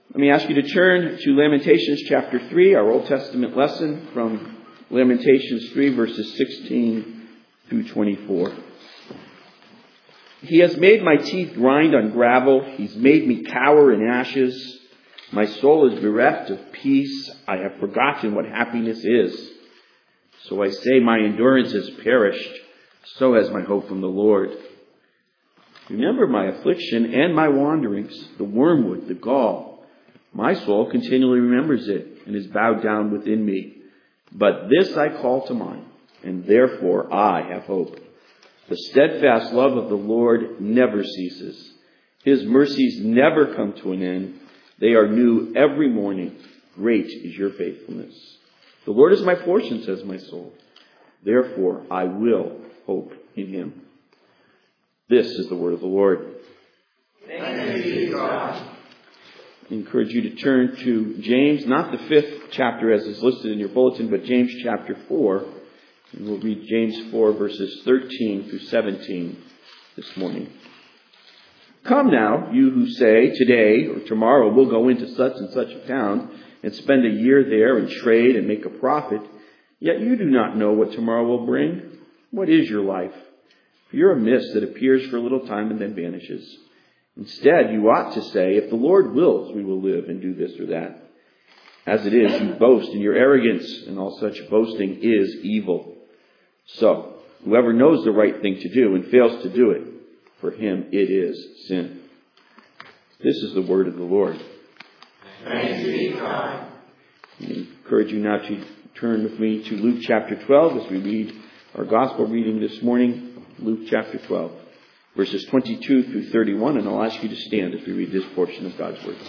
Let me ask you to turn to Lamentations chapter 3, our Old Testament lesson from Lamentations 3, verses 16 through 24. He has made my teeth grind on gravel. He's made me cower in ashes. My soul is bereft of peace. I have forgotten what happiness is. So I say, my endurance has perished. So has my hope from the Lord. Remember my affliction and my wanderings, the wormwood, the gall. My soul continually remembers it and is bowed down within me. But this I call to mind, and therefore I have hope. The steadfast love of the Lord never ceases. His mercies never come to an end. They are new every morning. Great is your faithfulness. The Lord is my portion, says my soul. Therefore I will hope in him. This is the word of the Lord. Thanks be to God. I encourage you to turn to James, not the 5th chapter as is listed in your bulletin, but James chapter 4. And we'll read James 4, verses 13 through 17 this morning. Come now, you who say, today or tomorrow we'll go into such and such a town and spend a year there and trade and make a profit. Yet you do not know what tomorrow will bring. What is your life? You're a mist that appears for a little time and then vanishes. Instead, you ought to say, if the Lord wills, we will live and do this or that. As it is, you boast in your arrogance, and all such boasting is evil. So, whoever knows the right thing to do and fails to do it, for him it is sin. This is the word of the Lord. Thanks be to God. I encourage you now to turn with me to Luke chapter 12 as we read our gospel reading this morning. Luke chapter 12, verses 22 through 31, and I'll ask you to stand as we read this portion of God's word.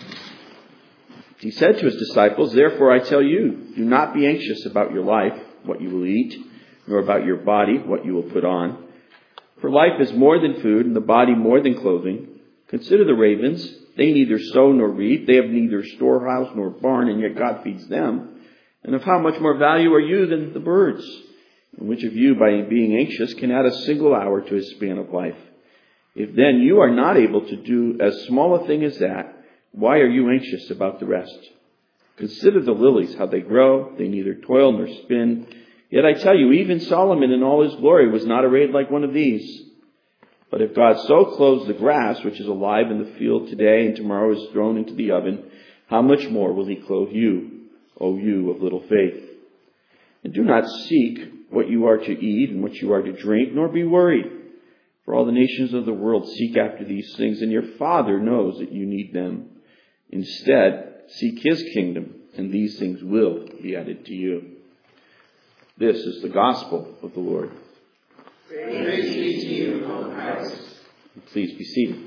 He said to his disciples, therefore I tell you, do not be anxious about your life, what you will eat, nor about your body, what you will put on. For life is more than food, and the body more than clothing. Consider the ravens. They neither sow nor reap. They have neither storehouse nor barn, and yet God feeds them. And of how much more value are you than the birds? And which of you, by being anxious, can add a single hour to his span of life? If then you are not able to do as small a thing as that, why are you anxious about the rest? Consider the lilies, how they grow. They neither toil nor spin. Yet I tell you, even Solomon in all his glory was not arrayed like one of these. But if God so clothes the grass, which is alive in the field today and tomorrow is thrown into the oven, how much more will he clothe you, O you of little faith? And do not seek what you are to eat and what you are to drink, nor be worried. For all the nations of the world seek after these things, and your Father knows that you need them. Instead, seek his kingdom, and these things will be added to you. This is the gospel of the Lord. Praise be to you, O Christ. Please be seated.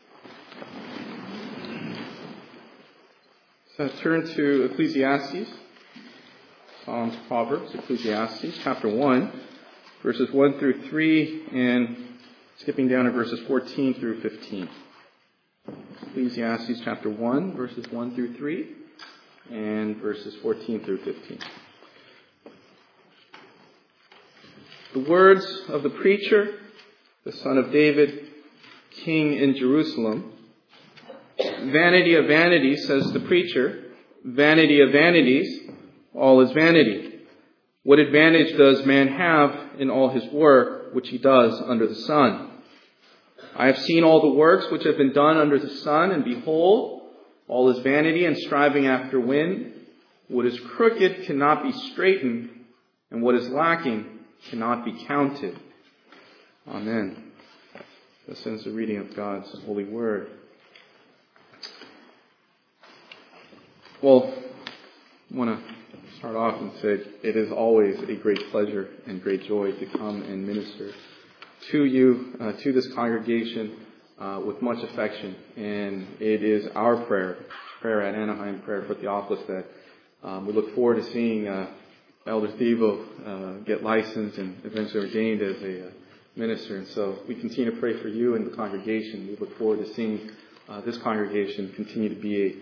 So turn to Ecclesiastes, Psalms, Proverbs, Ecclesiastes, chapter 1, verses 1 through 3, and skipping down to verses 14 through 15. Ecclesiastes chapter 1, verses 1 through 3, and verses 14 through 15. The words of the preacher, the son of David, king in Jerusalem. Vanity of vanities, says the preacher. Vanity of vanities, all is vanity. What advantage does man have in all his work, which he does under the sun? I have seen all the works which have been done under the sun, and behold, all is vanity and striving after wind. What is crooked cannot be straightened, and what is lacking cannot be counted. Amen. This ends the reading of God's holy word. Well, I want to start off and say it is always a great pleasure and great joy to come and minister to you, to this congregation, with much affection. And it is our prayer at Anaheim, prayer for Theophilus, that we look forward to seeing Elder Thibault get licensed and eventually ordained as a minister. And so we continue to pray for you and the congregation. We look forward to seeing this congregation continue to be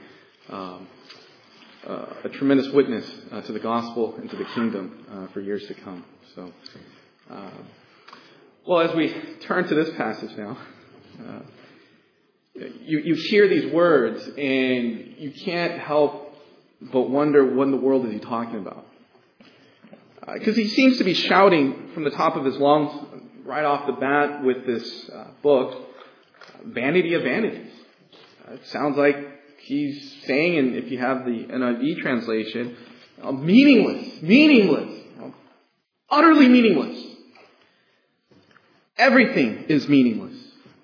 a tremendous witness to the gospel and to the kingdom for years to come. So, well, as we turn to this passage now, You hear these words and you can't help but wonder what in the world is he talking about. Because he seems to be shouting from the top of his lungs right off the bat with this book, vanity of vanities. It sounds like he's saying, and if you have the NIV translation, meaningless, utterly meaningless. Everything is meaningless.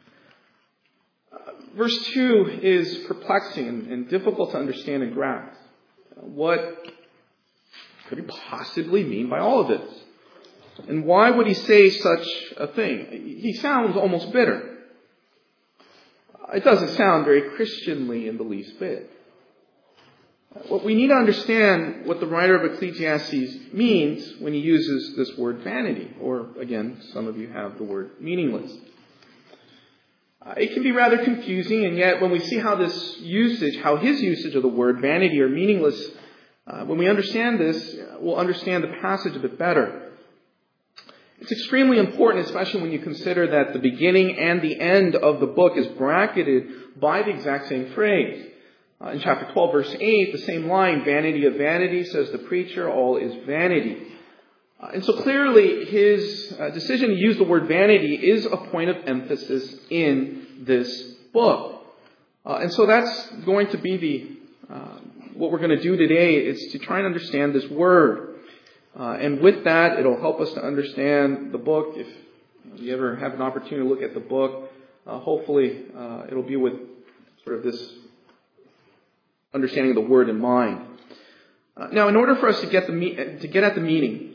Verse 2 is perplexing and difficult to understand and grasp. What could he possibly mean by all of this? And why would he say such a thing? He sounds almost bitter. It doesn't sound very Christianly in the least bit. What we need to understand what the writer of Ecclesiastes means when he uses this word vanity, or again, some of you have the word meaningless. It can be rather confusing, and yet when we see how his usage of the word vanity or meaningless, when we understand this, we'll understand the passage a bit better. It's extremely important, especially when you consider that the beginning and the end of the book is bracketed by the exact same phrase. In chapter 12, verse 8, the same line, vanity of vanity, says the preacher, all is vanity. And so clearly his decision to use the word vanity is a point of emphasis in this book. And so that's going to be what we're going to do today, is to try and understand this word. And with that, it'll help us to understand the book. If you ever have an opportunity to look at the book, hopefully it'll be with sort of this understanding of the word in mind. Now, in order for us to get at the meaning,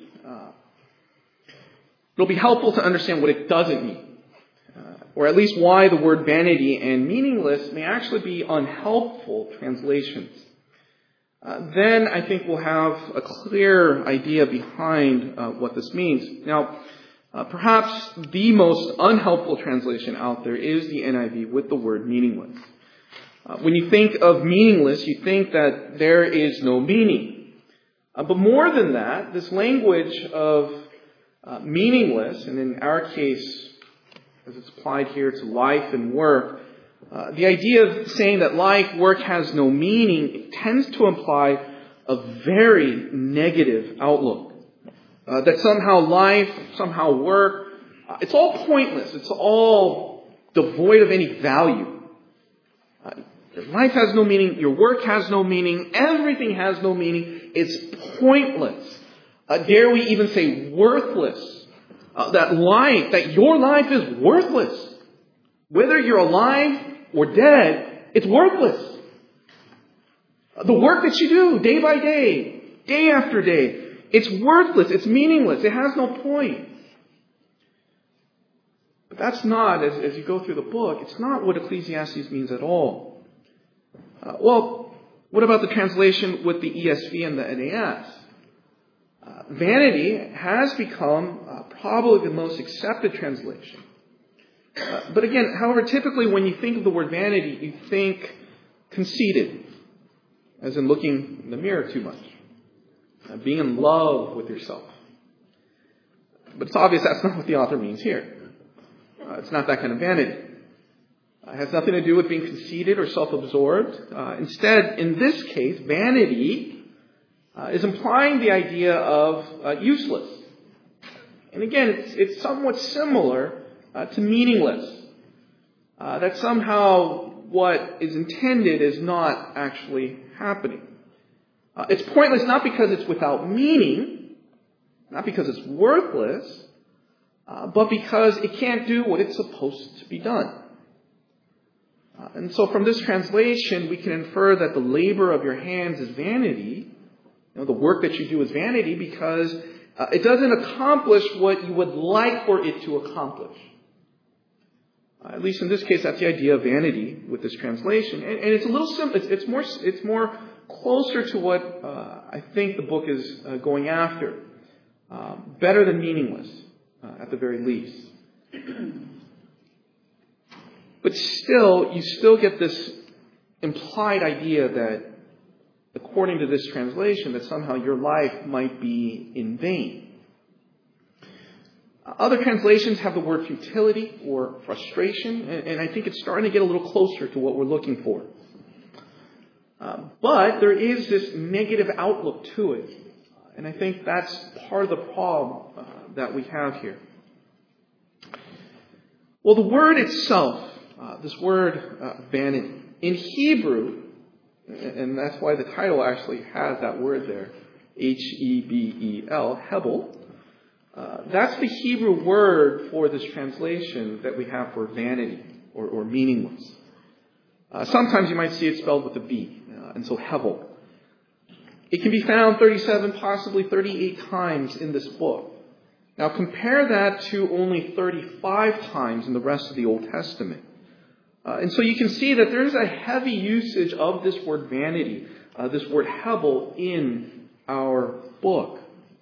it'll be helpful to understand what it doesn't mean, or at least why the word vanity and meaningless may actually be unhelpful translations. Then I think we'll have a clear idea behind what this means. Now, perhaps the most unhelpful translation out there is the NIV with the word meaningless. When you think of meaningless, you think that there is no meaning. But more than that, this language of meaningless, and in our case, as it's applied here to life and work, the idea of saying that life, work has no meaning tends to imply a very negative outlook. That somehow life, somehow work, it's all pointless. It's all devoid of any value. Your life has no meaning. Your work has no meaning. Everything has no meaning. It's pointless. Dare we even say worthless? That your life is worthless. Whether you're alive or dead, it's worthless. The work that you do day by day, day after day, it's worthless. It's meaningless. It has no point. But that's not, as you go through the book, it's not what Ecclesiastes means at all. Well, what about the translation with the ESV and the NAS? Vanity has become probably the most accepted translation. But again, however, typically when you think of the word vanity, you think conceited, as in looking in the mirror too much, being in love with yourself. But it's obvious that's not what the author means here. It's not that kind of vanity. It has nothing to do with being conceited or self-absorbed. Instead, in this case, vanity is implying the idea of useless. And again, it's somewhat similar to meaningless. That somehow what is intended is not actually happening. It's pointless not because it's without meaning, not because it's worthless, but because it can't do what it's supposed to be done. And so from this translation, we can infer that the labor of your hands is vanity. The work that you do is vanity because it doesn't accomplish what you would like for it to accomplish. At least in this case, that's the idea of vanity with this translation. And it's a little simple. It's more closer to what I think the book is going after. Better than meaningless, at the very least. But still, you still get this implied idea that, according to this translation, that somehow your life might be in vain. Other translations have the word futility or frustration, and I think it's starting to get a little closer to what we're looking for. But there is this negative outlook to it, and I think that's part of the problem that we have here. Well, the word itself, this word vanity, in Hebrew, and that's why the title actually has that word there, Hebel, Hebel. That's the Hebrew word for this translation that we have for vanity or meaningless. Sometimes you might see it spelled with a B, and so Hebel. It can be found 37, possibly 38 times in this book. Now compare that to only 35 times in the rest of the Old Testament. And so you can see that there's a heavy usage of this word vanity, this word Hebel, in our book.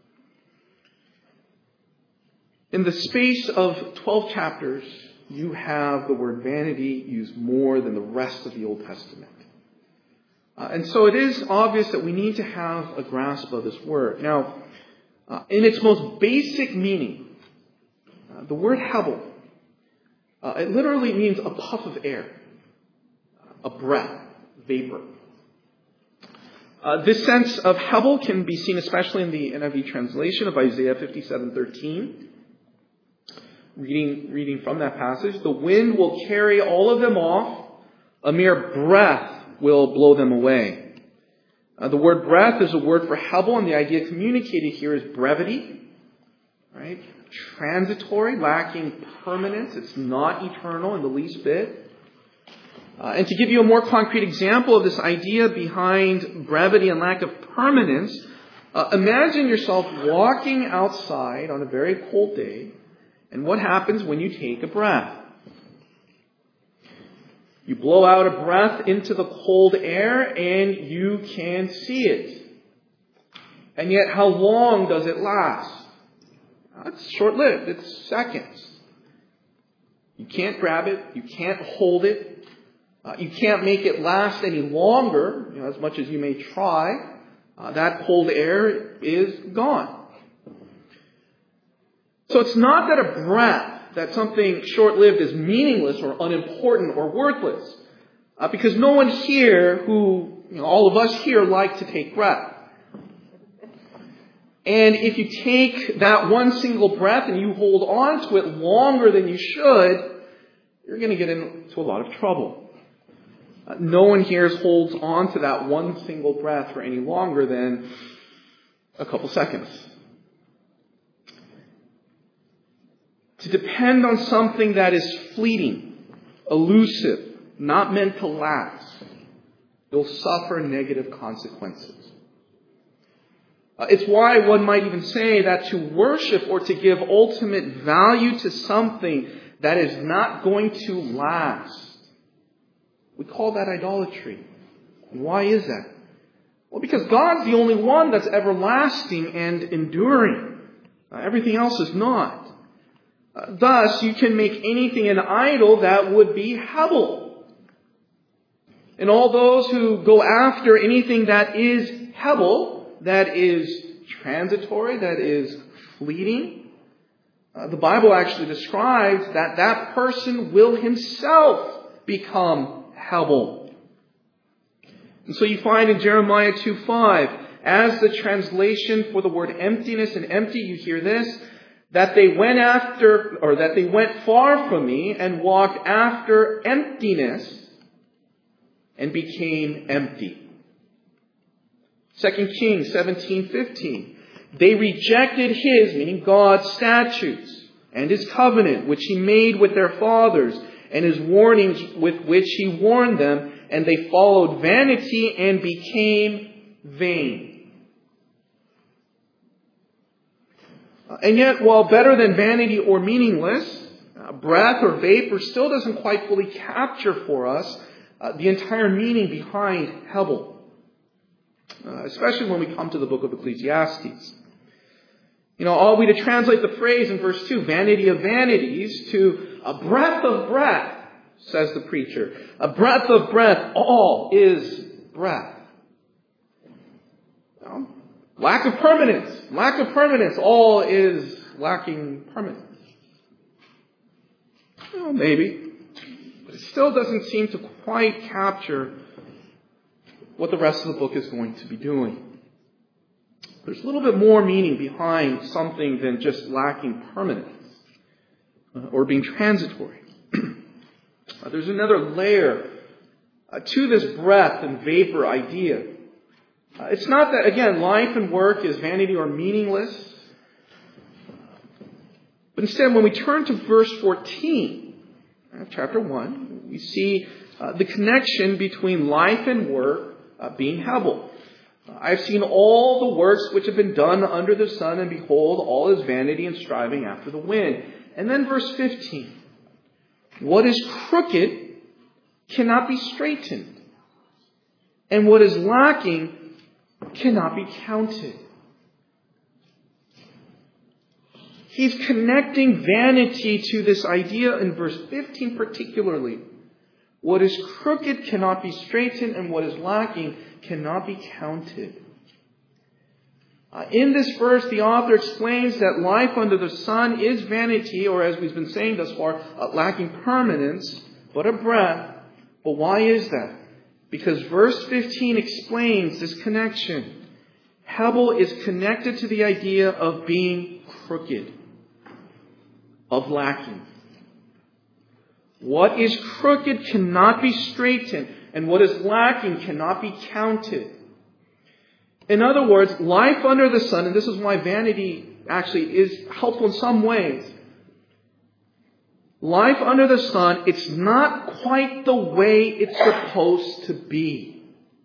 In the space of 12 chapters, you have the word vanity used more than the rest of the Old Testament. And so it is obvious that we need to have a grasp of this word. Now, in its most basic meaning, the word Hebel, it literally means a puff of air, a breath, vapor. This sense of Hebel can be seen especially in the NIV translation of Isaiah 57:13. Reading from that passage, the wind will carry all of them off, a mere breath will blow them away. The word breath is a word for Hebel, and the idea communicated here is brevity, right? Transitory, lacking permanence. It's not eternal in the least bit. And to give you a more concrete example of this idea behind brevity and lack of permanence, imagine yourself walking outside on a very cold day, and what happens when you take a breath? You blow out a breath into the cold air and you can see it. And yet, how long does it last? It's short-lived. It's seconds. You can't grab it. You can't hold it. You can't make it last any longer, as much as you may try. That cold air is gone. So it's not that a breath, that something short-lived is meaningless or unimportant or worthless. Because no one here all of us here like to take breath. And if you take that one single breath and you hold on to it longer than you should, you're going to get into a lot of trouble. No one here holds on to that one single breath for any longer than a couple seconds. To depend on something that is fleeting, elusive, not meant to last, you'll suffer negative consequences. It's why one might even say that to worship or to give ultimate value to something that is not going to last, we call that idolatry. And why is that? Well, because God's the only one that's everlasting and enduring. Everything else is not. Thus, you can make anything an idol that would be Hebel. And all those who go after anything that is Hebel, that is transitory, that is fleeting, the Bible actually describes that person will himself become Hebel. And so you find in Jeremiah 2:5, as the translation for the word emptiness and empty, you hear this, that they went far from me and walked after emptiness and became empty. 2 Kings 17:15. They rejected his, meaning God's statutes, and his covenant, which he made with their fathers, and his warnings with which he warned them, and they followed vanity and became vain. And yet, while better than vanity or meaningless, breath or vapor still doesn't quite fully capture for us the entire meaning behind Hebel. Especially when we come to the book of Ecclesiastes. Are we to translate the phrase in verse 2, vanity of vanities, to a breath of breath, says the preacher. A breath of breath, all is breath. Lack of permanence, all is lacking permanence. Well, maybe. But it still doesn't seem to quite capture what the rest of the book is going to be doing. There's a little bit more meaning behind something than just lacking permanence or being transitory. There's another layer to this breath and vapor idea. It's not that, again, life and work is vanity or meaningless. But instead, when we turn to verse 14, chapter 1, we see the connection between life and work being Hebel. I have seen all the works which have been done under the sun, and behold, all is vanity and striving after the wind. And then verse 15. What is crooked cannot be straightened, and what is lacking cannot be counted. He's connecting vanity to this idea in verse 15 particularly. What is crooked cannot be straightened, and what is lacking cannot be counted. In this verse, the author explains that life under the sun is vanity, or as we've been saying thus far, lacking permanence, but a breath. But why is that? Because verse 15 explains this connection. Hebel is connected to the idea of being crooked, of lacking. What is crooked cannot be straightened, and what is lacking cannot be counted. In other words, life under the sun, and this is why vanity actually is helpful in some ways. Life under the sun, it's not quite the way it's supposed to be.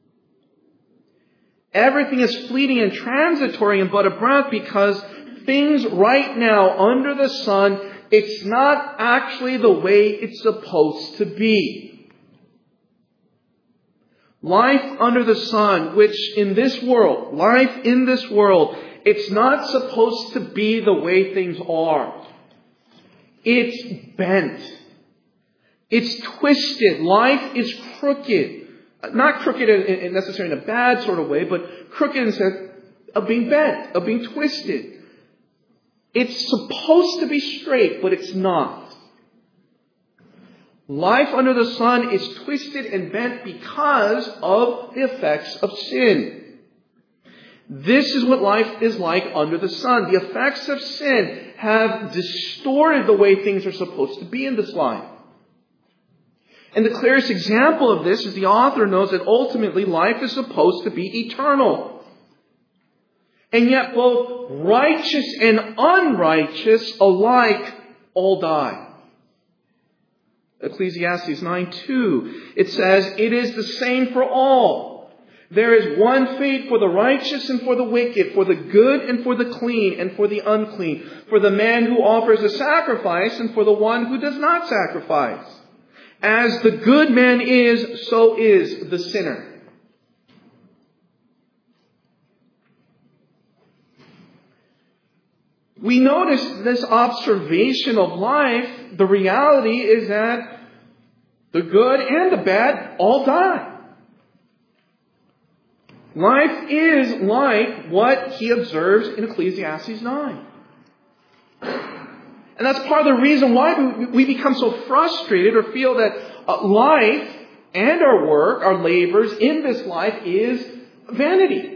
Everything is fleeting and transitory and but a breath because things right now under the sun, it's not actually the way it's supposed to be. Life under the sun, which in this world, life in this world, it's not supposed to be the way things are. It's bent. It's twisted. Life is crooked. Not crooked in necessarily in a bad sort of way, but crooked in the sense of being bent, of being twisted. It's supposed to be straight, but it's not. Life under the sun is twisted and bent because of the effects of sin. This is what life is like under the sun. The effects of sin have distorted the way things are supposed to be in this life. And the clearest example of this is the author knows that ultimately life is supposed to be eternal. And yet both righteous and unrighteous alike all die. Ecclesiastes 9:2, it says, "It is the same for all. There is one fate for the righteous and for the wicked, for the good and for the clean and for the unclean, for the man who offers a sacrifice and for the one who does not sacrifice. As the good man is, so is the sinner." We notice this observation of life. The reality is that the good and the bad all die. Life is like what he observes in Ecclesiastes 9. And that's part of the reason why we become so frustrated or feel that life and our work, our labors in this life is vanity.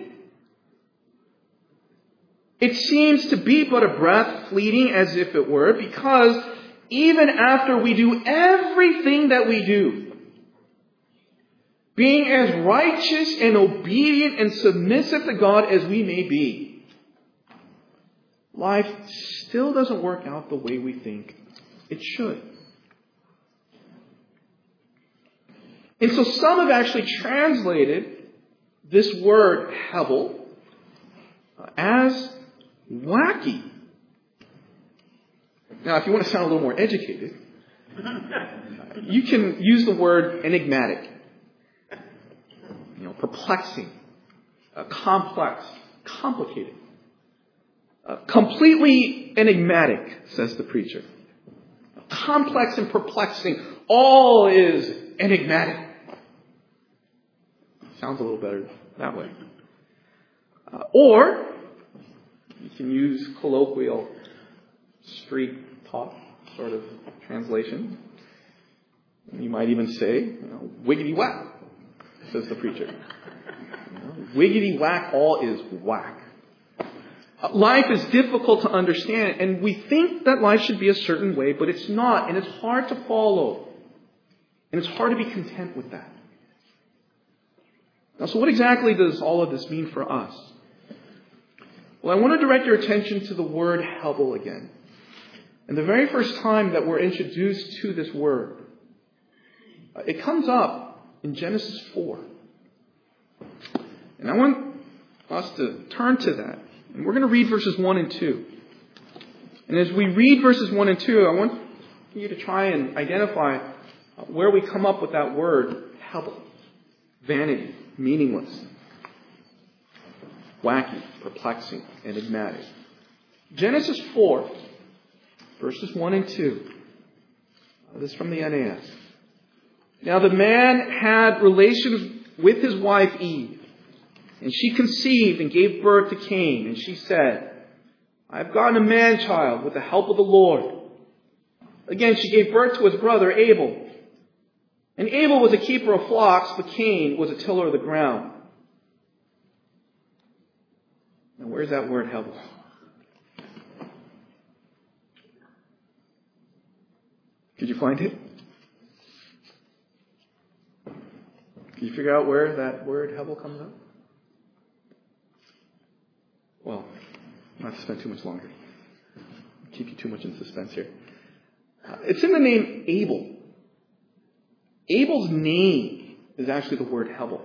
It seems to be but a breath, fleeting as if it were, because even after we do everything that we do, being as righteous and obedient and submissive to God as we may be, life still doesn't work out the way we think it should. And so some have actually translated this word Hebel as wacky. Now, if you want to sound a little more educated, you can use the word enigmatic. Perplexing, complex, complicated. Completely enigmatic, says the preacher. Complex and perplexing. All is enigmatic. Sounds a little better that way. Or you can use colloquial street talk. sort of translation. You might even say, wiggity whack, says the preacher. Wiggity whack, all is whack. Life is difficult to understand, and we think that life should be a certain way, but it's not, and it's hard to follow. And it's hard to be content with that. Now, so what exactly does all of this mean for us? Well, I want to direct your attention to the word Hebel again. And the very first time that we're introduced to this word, it comes up in Genesis 4. And I want us to turn to that. And we're going to read verses 1 and 2. And as we read verses 1 and 2, I want you to try and identify where we come up with that word, Hebel. Vanity, meaningless, wacky, perplexing, enigmatic. Genesis 4, verses 1 and 2. This is from the NAS. Now the man had relations with his wife Eve. And she conceived and gave birth to Cain. And she said, I have gotten a man-child with the help of the Lord. Again, she gave birth to his brother Abel. And Abel was a keeper of flocks, but Cain was a tiller of the ground. Now, where's that word Hebel? Did you find it? Can you figure out where that word Hebel comes up? Well, not to spend too much longer. Keep you too much in suspense here. It's in the name Abel. Abel's name is actually the word Hebel.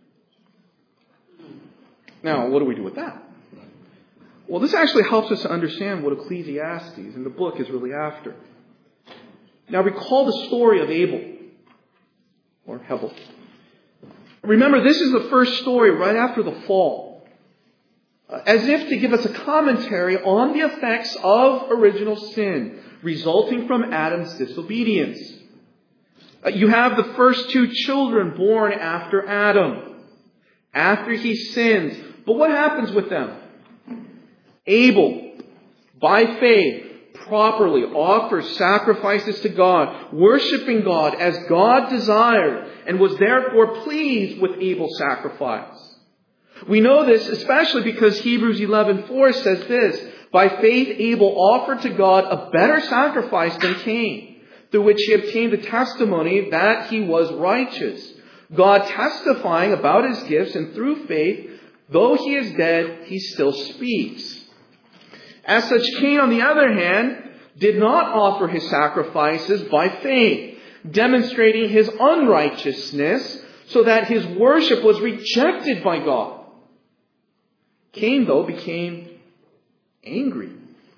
Now, what do we do with that? Well, this actually helps us to understand what Ecclesiastes and the book is really after. Now, recall the story of Abel, or Hebel. Remember, this is the first story right after the fall. As if to give us a commentary on the effects of original sin resulting from Adam's disobedience. You have the first two children born after Adam, after he sins. But what happens with them? Abel, by faith, properly offers sacrifices to God, worshiping God as God desired, and was therefore pleased with Abel's sacrifice. We know this especially because Hebrews 11:4 says this, by faith Abel offered to God a better sacrifice than Cain, through which he obtained the testimony that he was righteous, God testifying about his gifts, and through faith, though he is dead, he still speaks. As such, Cain, on the other hand, did not offer his sacrifices by faith, demonstrating his unrighteousness, so that his worship was rejected by God. Cain, though, became angry.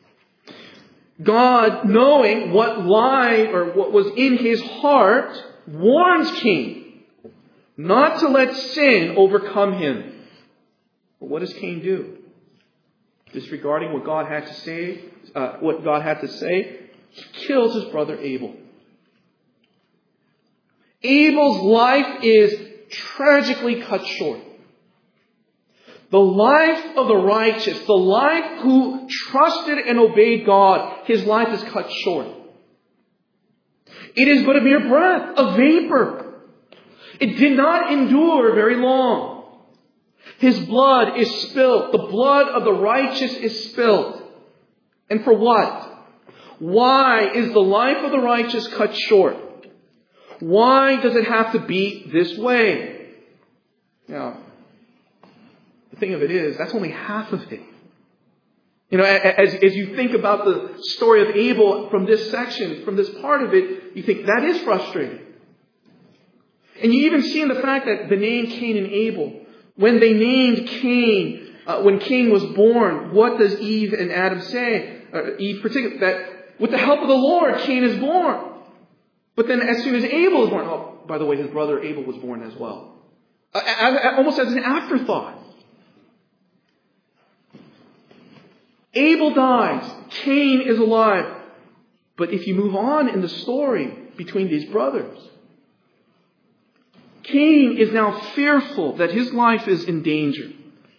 God, knowing what lied or what was in his heart, warns Cain not to let sin overcome him. But what does Cain do? Disregarding what God had to say, he kills his brother Abel. Abel's life is tragically cut short. The life of the righteous, the life who trusted and obeyed God, his life is cut short. It is but a mere breath, a vapor. It did not endure very long. His blood is spilt. The blood of the righteous is spilt. And for what? Why is the life of the righteous cut short? Why does it have to be this way? Now, the thing of it is, that's only half of it. As you think about the story of Abel from this section, from this part of it, you think that is frustrating. And you even see in the fact that the name Cain and Abel, when they named Cain, when Cain was born, what does Eve and Adam say? Eve particularly, that with the help of the Lord, Cain is born. But then as soon as Abel is born, oh, by the way, his brother Abel was born as well. Almost as an afterthought. Abel dies. Cain is alive. But if you move on in the story between these brothers, Cain is now fearful that his life is in danger.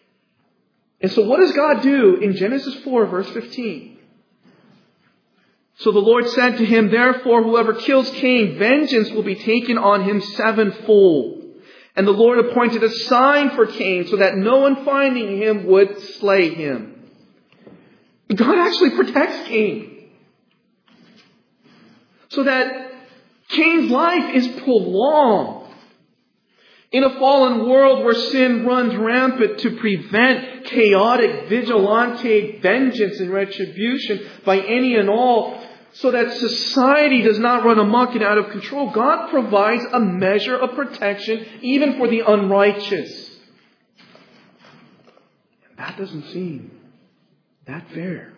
And so what does God do in Genesis 4, verse 15? So the Lord said to him, therefore, whoever kills Cain, vengeance will be taken on him sevenfold. And the Lord appointed a sign for Cain so that no one finding him would slay him. God actually protects Cain so that Cain's life is prolonged. In a fallen world where sin runs rampant to prevent chaotic vigilante vengeance and retribution by any and all, so that society does not run amok and out of control, God provides a measure of protection even for the unrighteous. That doesn't seem that fair.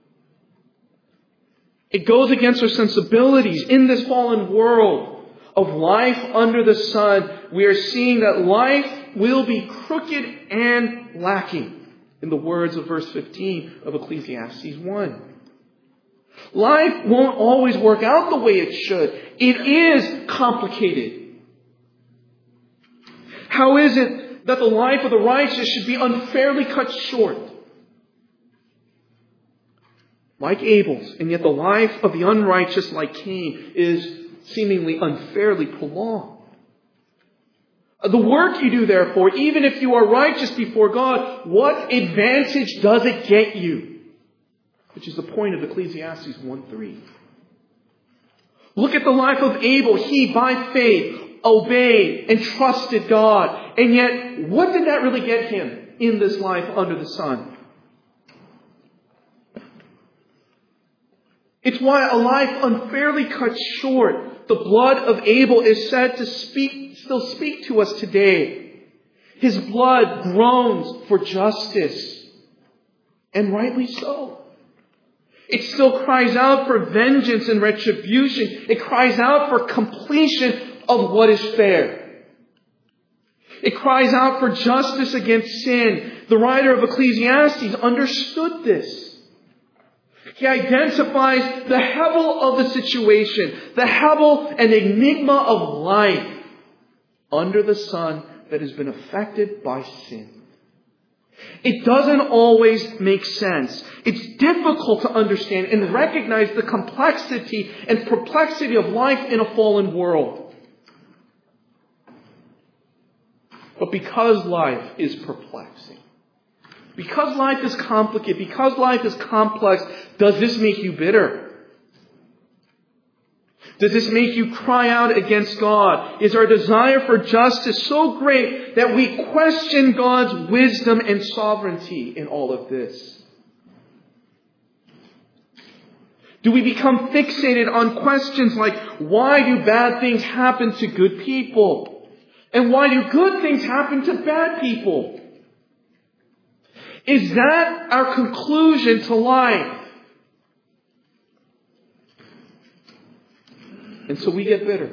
It goes against our sensibilities in this fallen world of life under the sun. We are seeing that life will be crooked and lacking, in the words of verse 15 of Ecclesiastes 1. Life won't always work out the way it should. It is complicated. How is it that the life of the righteous should be unfairly cut short? Like Abel's, and yet the life of the unrighteous, like Cain, is seemingly unfairly prolonged. The work you do, therefore, even if you are righteous before God, what advantage does it get you? Which is the point of Ecclesiastes 1:3. Look at the life of Abel. He, by faith, obeyed and trusted God. And yet, what did that really get him in this life under the sun? It's why a life unfairly cut short. The blood of Abel is said to still speak to us today. His blood groans for justice. And rightly so. It still cries out for vengeance and retribution. It cries out for completion of what is fair. It cries out for justice against sin. The writer of Ecclesiastes understood this. He identifies the hevel of the situation, the hevel and enigma of life under the sun that has been affected by sin. It doesn't always make sense. It's difficult to understand and recognize the complexity and perplexity of life in a fallen world. But because life is perplexing, because life is complicated, because life is complex, does this make you bitter? Does this make you cry out against God? Is our desire for justice so great that we question God's wisdom and sovereignty in all of this? Do we become fixated on questions like, why do bad things happen to good people? And why do good things happen to bad people? Is that our conclusion to life? And so we get bitter.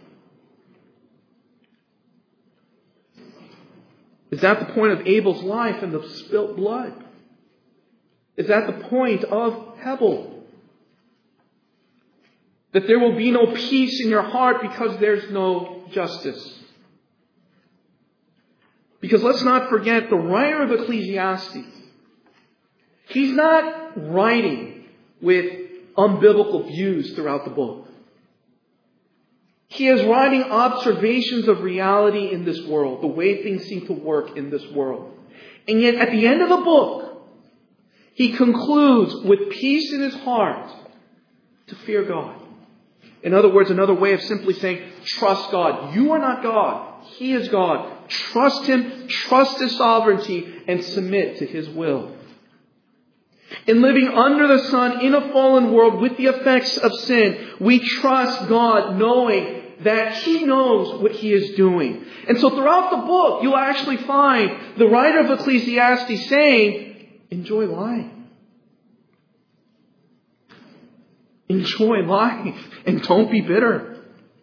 Is that the point of Abel's life and the spilt blood? Is that the point of Hebel? That there will be no peace in your heart because there's no justice. Because let's not forget, the writer of Ecclesiastes, he's not writing with unbiblical views throughout the book. He is writing observations of reality in this world, the way things seem to work in this world. And yet, at the end of the book, he concludes with peace in his heart to fear God. In other words, another way of simply saying, trust God. You are not God. He is God. Trust Him, trust His sovereignty, and submit to His will. In living under the sun in a fallen world with the effects of sin, we trust God knowing that He knows what He is doing. And so throughout the book, you'll actually find the writer of Ecclesiastes saying, enjoy life. Enjoy life and don't be bitter.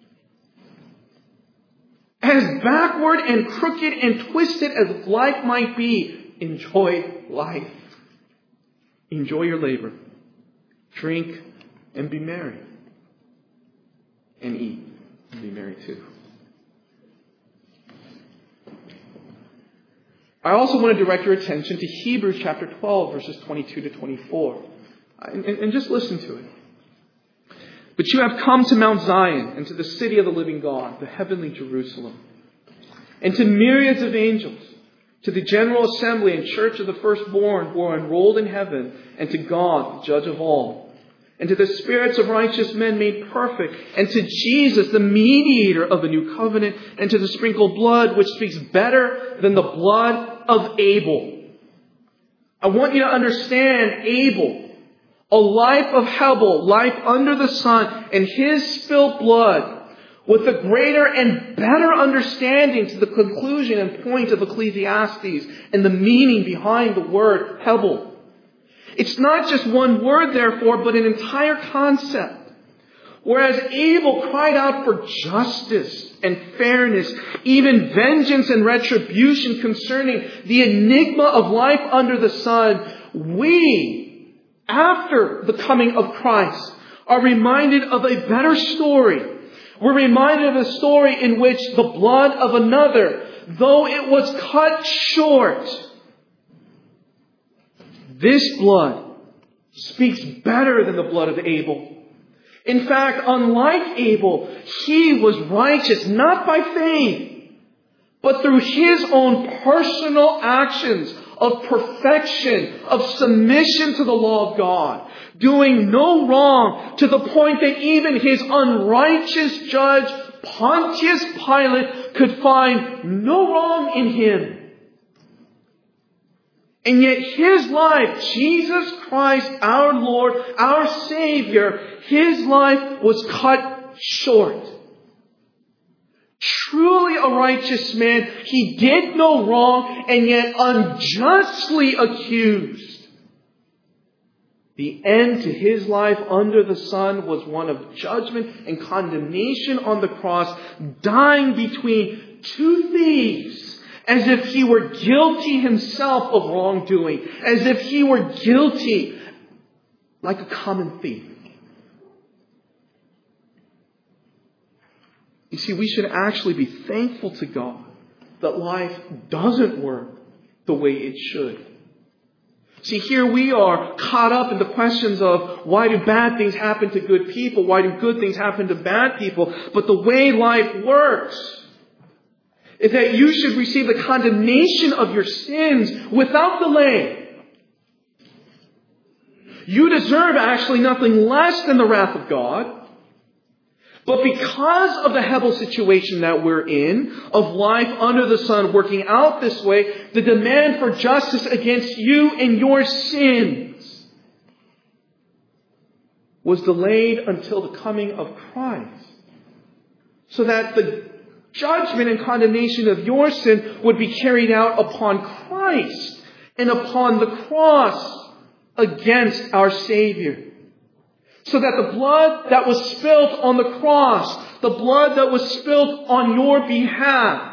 As backward and crooked and twisted as life might be, enjoy life. Enjoy your labor. Drink and be merry. And eat and be merry too. I also want to direct your attention to Hebrews chapter 12, verses 22 to 24. And just listen to it. But you have come to Mount Zion and to the city of the living God, the heavenly Jerusalem, and to myriads of angels, to the general assembly and church of the firstborn who are enrolled in heaven, and to God, the judge of all, and to the spirits of righteous men made perfect, and to Jesus, the mediator of the new covenant, and to the sprinkled blood, which speaks better than the blood of Abel. I want you to understand Abel, a life of Hebel, life under the sun, and his spilled blood, with a greater and better understanding to the conclusion and point of Ecclesiastes and the meaning behind the word Hebel. It's not just one word, therefore, but an entire concept. Whereas Abel cried out for justice and fairness, even vengeance and retribution concerning the enigma of life under the sun, we, after the coming of Christ, are reminded of a better story. We're reminded of a story in which the blood of another, though it was cut short, this blood speaks better than the blood of Abel. In fact, unlike Abel, he was righteous not by faith, but through his own personal actions of perfection, of submission to the law of God, doing no wrong, to the point that even his unrighteous judge, Pontius Pilate, could find no wrong in him. And yet his life, Jesus Christ, our Lord, our Savior, his life was cut short. Truly a righteous man, he did no wrong and yet unjustly accused. The end to his life under the sun was one of judgment and condemnation on the cross, dying between two thieves, as if he were guilty himself of wrongdoing, as if he were guilty like a common thief. You see, we should actually be thankful to God that life doesn't work the way it should. See, here we are caught up in the questions of why do bad things happen to good people? Why do good things happen to bad people? But the way life works is that you should receive the condemnation of your sins without delay. You deserve actually nothing less than the wrath of God. But because of the Hebel situation that we're in, of life under the sun working out this way, the demand for justice against you and your sins was delayed until the coming of Christ. So that the judgment and condemnation of your sin would be carried out upon Christ and upon the cross against our Savior. So that the blood that was spilled on the cross, the blood that was spilled on your behalf,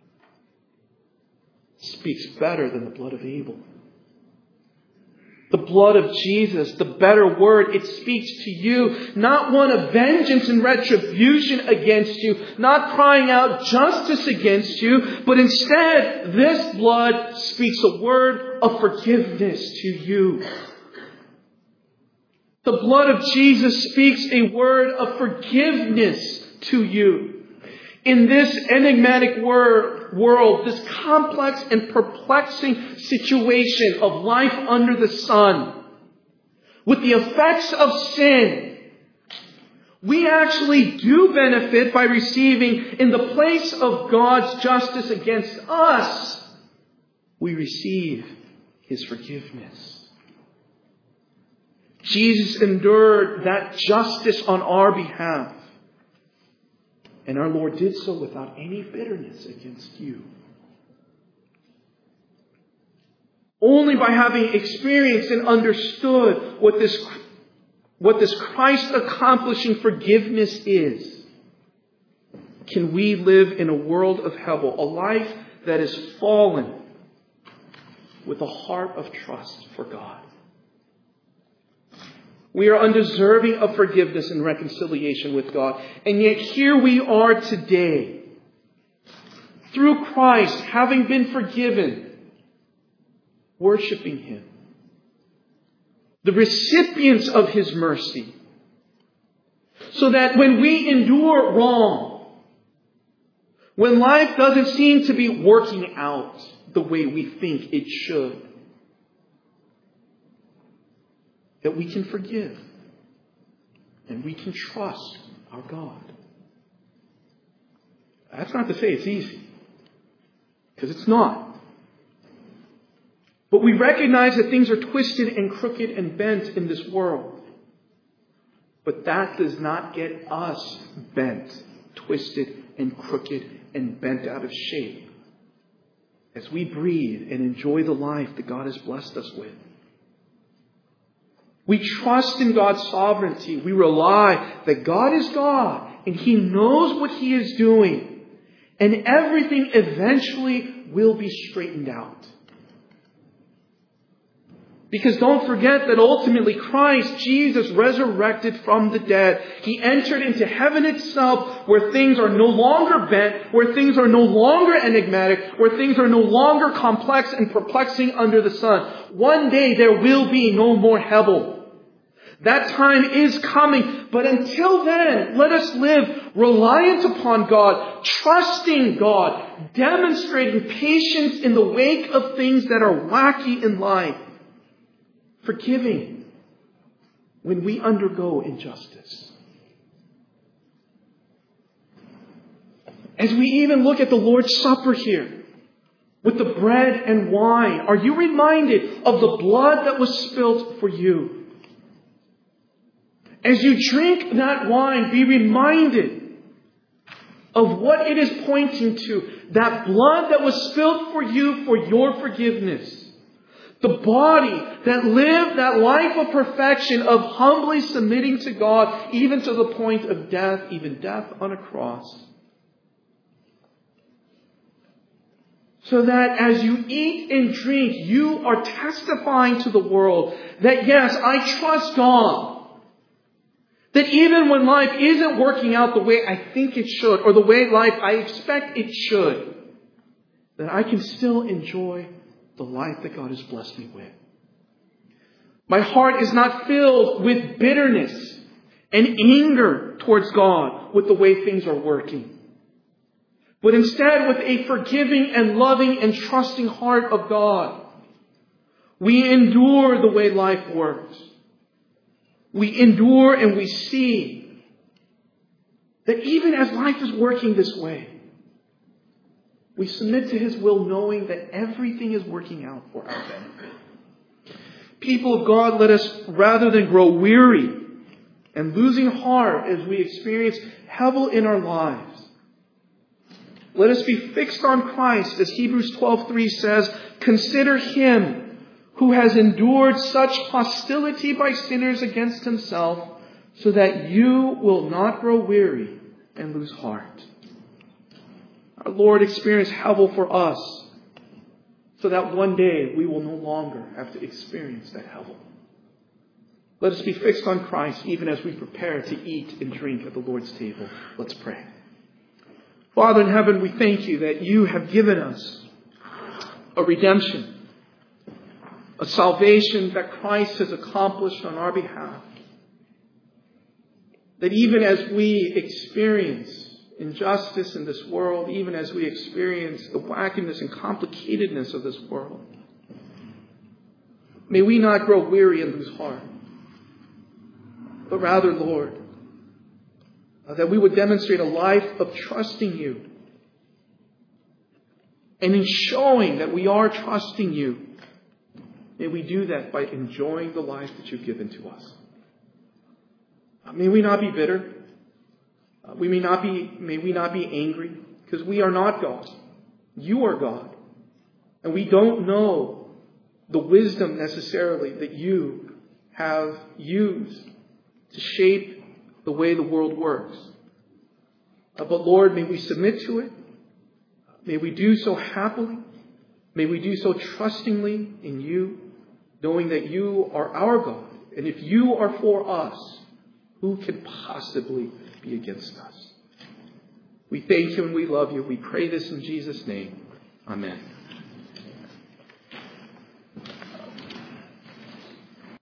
speaks better than the blood of Abel. The blood of Jesus, the better word, it speaks to you, not one of vengeance and retribution against you, not crying out justice against you, but instead, this blood speaks a word of forgiveness to you. The blood of Jesus speaks a word of forgiveness to you. In this enigmatic world, this complex and perplexing situation of life under the sun, with the effects of sin, we actually do benefit by receiving, in the place of God's justice against us, we receive His forgiveness. Jesus endured that justice on our behalf. And our Lord did so without any bitterness against you. Only by having experienced and understood what this Christ accomplishing forgiveness is, can we live in a world of Hebel, a life that is fallen with a heart of trust for God. We are undeserving of forgiveness and reconciliation with God. And yet here we are today, through Christ, having been forgiven, worshiping Him, the recipients of His mercy, So that when we endure wrong, when life doesn't seem to be working out the way we think it should, that we can forgive and we can trust our God. That's not to say it's easy, because it's not. But we recognize that things are twisted and crooked and bent in this world. But that does not get us bent, twisted and crooked and bent out of shape as we breathe and enjoy the life that God has blessed us with. We trust in God's sovereignty. We rely that God is God and He knows what He is doing. And everything eventually will be straightened out. Because don't forget that ultimately Christ, Jesus, resurrected from the dead. He entered into heaven itself, where things are no longer bent, where things are no longer enigmatic, where things are no longer complex and perplexing under the sun. One day there will be no more hell. That time is coming. But until then, let us live reliant upon God, trusting God, demonstrating patience in the wake of things that are wacky in life, forgiving when we undergo injustice. As we even look at the Lord's Supper here, with the bread and wine, are you reminded of the blood that was spilt for you? As you drink that wine, be reminded of what it is pointing to. That blood that was spilled for you for your forgiveness. The body that lived that life of perfection, of humbly submitting to God, even to the point of death, even death on a cross. So that as you eat and drink, you are testifying to the world that yes, I trust God. That even when life isn't working out the way I think it should, or the way life I expect it should, that I can still enjoy the life that God has blessed me with. My heart is not filled with bitterness and anger towards God with the way things are working. But instead with a forgiving and loving and trusting heart of God. We endure the way life works. We endure and we see that even as life is working this way, we submit to His will knowing that everything is working out for our benefit. People of God, let us, rather than grow weary and losing heart as we experience hell in our lives, let us be fixed on Christ, as Hebrews 12:3 says, consider Him who has endured such hostility by sinners against Himself, so that you will not grow weary and lose heart. Our Lord experienced hell for us, so that one day we will no longer have to experience that hell. Let us be fixed on Christ even as we prepare to eat and drink at the Lord's table. Let's pray. Father in heaven, we thank You that You have given us a redemption, a salvation that Christ has accomplished on our behalf. That even as we experience injustice in this world, even as we experience the wackiness and complicatedness of this world, may we not grow weary and lose heart. But rather, Lord, that we would demonstrate a life of trusting You. And in showing that we are trusting You, may we do that by enjoying the life that You've given to us. May we not be bitter. May we not be angry, because we are not God. You are God. And we don't know the wisdom necessarily that You have used to shape the way the world works. But Lord, may we submit to it. May we do so happily. May we do so trustingly in You, knowing that You are our God. And if You are for us, who can possibly be against us? We thank You and we love You. We pray this in Jesus' name. Amen.